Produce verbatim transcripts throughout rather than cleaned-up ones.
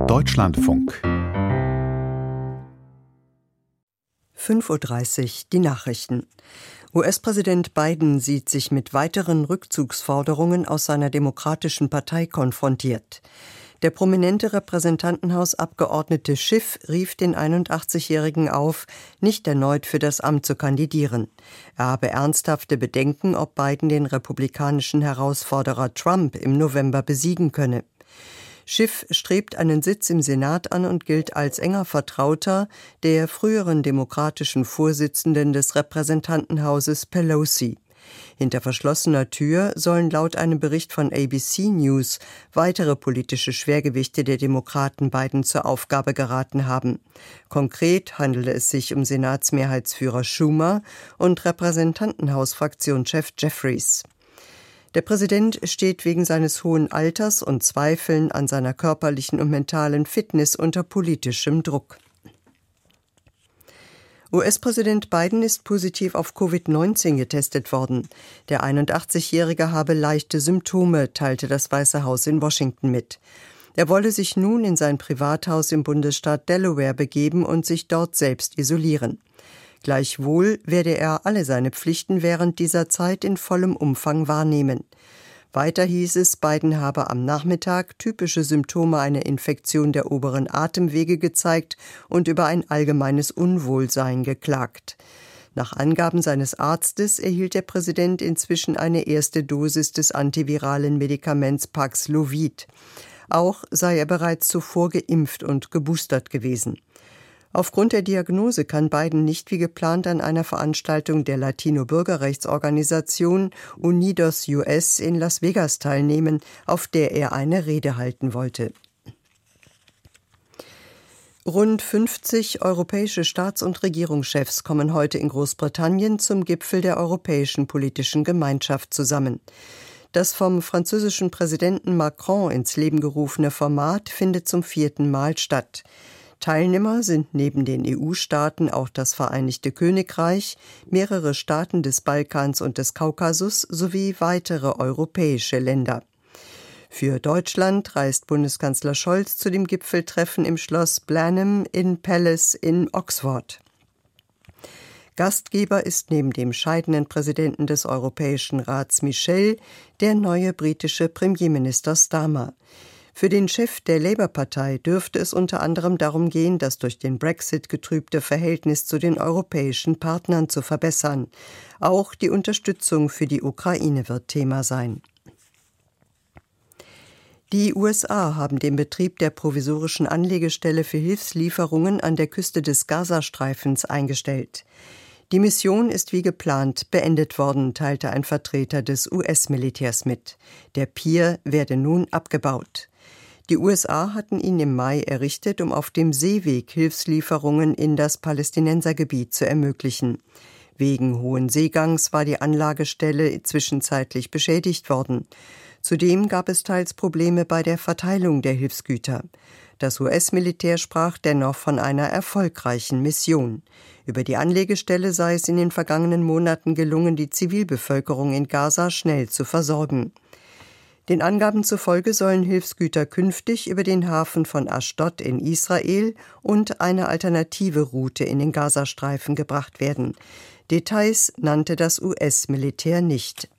Deutschlandfunk. fünf Uhr dreißig, die Nachrichten. U S-Präsident Biden sieht sich mit weiteren Rückzugsforderungen aus seiner Demokratischen Partei konfrontiert. Der prominente Repräsentantenhausabgeordnete Schiff rief den einundachtzigjährigen auf, nicht erneut für das Amt zu kandidieren. Er habe ernsthafte Bedenken, ob Biden den republikanischen Herausforderer Trump im November besiegen könne. Schiff strebt einen Sitz im Senat an und gilt als enger Vertrauter der früheren demokratischen Vorsitzenden des Repräsentantenhauses Pelosi. Hinter verschlossener Tür sollen laut einem Bericht von A B C News weitere politische Schwergewichte der Demokraten Biden zur Aufgabe geraten haben. Konkret handele es sich um Senatsmehrheitsführer Schumer und Repräsentantenhausfraktionschef Jeffries. Der Präsident steht wegen seines hohen Alters und Zweifeln an seiner körperlichen und mentalen Fitness unter politischem Druck. U S-Präsident Biden ist positiv auf Covid neunzehn getestet worden. Der einundachtzigjährige habe leichte Symptome, teilte das Weiße Haus in Washington mit. Er wolle sich nun in sein Privathaus im Bundesstaat Delaware begeben und sich dort selbst isolieren. Gleichwohl werde er alle seine Pflichten während dieser Zeit in vollem Umfang wahrnehmen. Weiter hieß es, Biden habe am Nachmittag typische Symptome einer Infektion der oberen Atemwege gezeigt und über ein allgemeines Unwohlsein geklagt. Nach Angaben seines Arztes erhielt der Präsident inzwischen eine erste Dosis des antiviralen Medikaments Paxlovid. Auch sei er bereits zuvor geimpft und geboostert gewesen. Aufgrund der Diagnose kann Biden nicht wie geplant an einer Veranstaltung der Latino-Bürgerrechtsorganisation Unidos U S in Las Vegas teilnehmen, auf der er eine Rede halten wollte. Rund fünfzig europäische Staats- und Regierungschefs kommen heute in Großbritannien zum Gipfel der Europäischen Politischen Gemeinschaft zusammen. Das vom französischen Präsidenten Macron ins Leben gerufene Format findet zum vierten Mal statt. Teilnehmer sind neben den E U-Staaten auch das Vereinigte Königreich, mehrere Staaten des Balkans und des Kaukasus sowie weitere europäische Länder. Für Deutschland reist Bundeskanzler Scholz zu dem Gipfeltreffen im Schloss Blenheim in Palace in Oxford. Gastgeber ist neben dem scheidenden Präsidenten des Europäischen Rats Michel der neue britische Premierminister Starmer. Für den Chef der Labour-Partei dürfte es unter anderem darum gehen, das durch den Brexit getrübte Verhältnis zu den europäischen Partnern zu verbessern. Auch die Unterstützung für die Ukraine wird Thema sein. Die U S A haben den Betrieb der provisorischen Anlegestelle für Hilfslieferungen an der Küste des Gazastreifens eingestellt. Die Mission ist wie geplant beendet worden, teilte ein Vertreter des U S-Militärs mit. Der Pier werde nun abgebaut. Die U S A hatten ihn im Mai errichtet, um auf dem Seeweg Hilfslieferungen in das Palästinensergebiet zu ermöglichen. Wegen hohen Seegangs war die Anlagestelle zwischenzeitlich beschädigt worden. Zudem gab es teils Probleme bei der Verteilung der Hilfsgüter. Das U S-Militär sprach dennoch von einer erfolgreichen Mission. Über die Anlegestelle sei es in den vergangenen Monaten gelungen, die Zivilbevölkerung in Gaza schnell zu versorgen. Den Angaben zufolge sollen Hilfsgüter künftig über den Hafen von Aschdod in Israel und eine alternative Route in den Gazastreifen gebracht werden. Details nannte das U S-Militär nicht.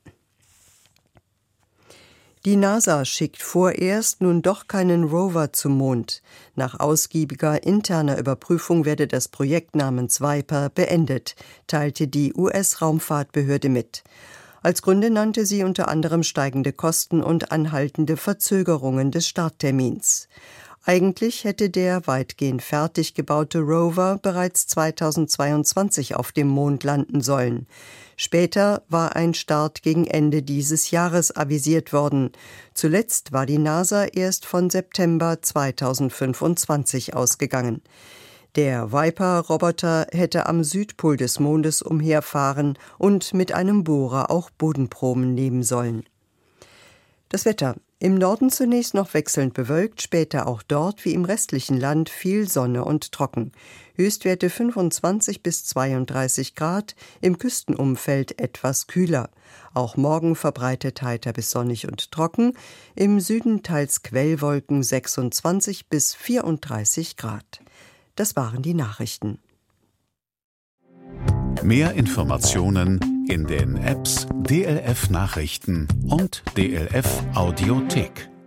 Die NASA schickt vorerst nun doch keinen Rover zum Mond. Nach ausgiebiger interner Überprüfung werde das Projekt namens Viper beendet, teilte die U S-Raumfahrtbehörde mit. Als Gründe nannte sie unter anderem steigende Kosten und anhaltende Verzögerungen des Starttermins. Eigentlich hätte der weitgehend fertig gebaute Rover bereits zweitausendzweiundzwanzig auf dem Mond landen sollen. Später war ein Start gegen Ende dieses Jahres avisiert worden. Zuletzt war die NASA erst von September zweitausendfünfundzwanzig ausgegangen. Der Viper-Roboter hätte am Südpol des Mondes umherfahren und mit einem Bohrer auch Bodenproben nehmen sollen. Das Wetter. Im Norden zunächst noch wechselnd bewölkt, später auch dort wie im restlichen Land viel Sonne und trocken. Höchstwerte fünfundzwanzig bis zweiunddreißig Grad, im Küstenumfeld etwas kühler. Auch morgen verbreitet heiter bis sonnig und trocken, im Süden teils Quellwolken sechsundzwanzig bis vierunddreißig Grad. Das waren die Nachrichten. Mehr Informationen in den Apps D L F Nachrichten und D L F Audiothek.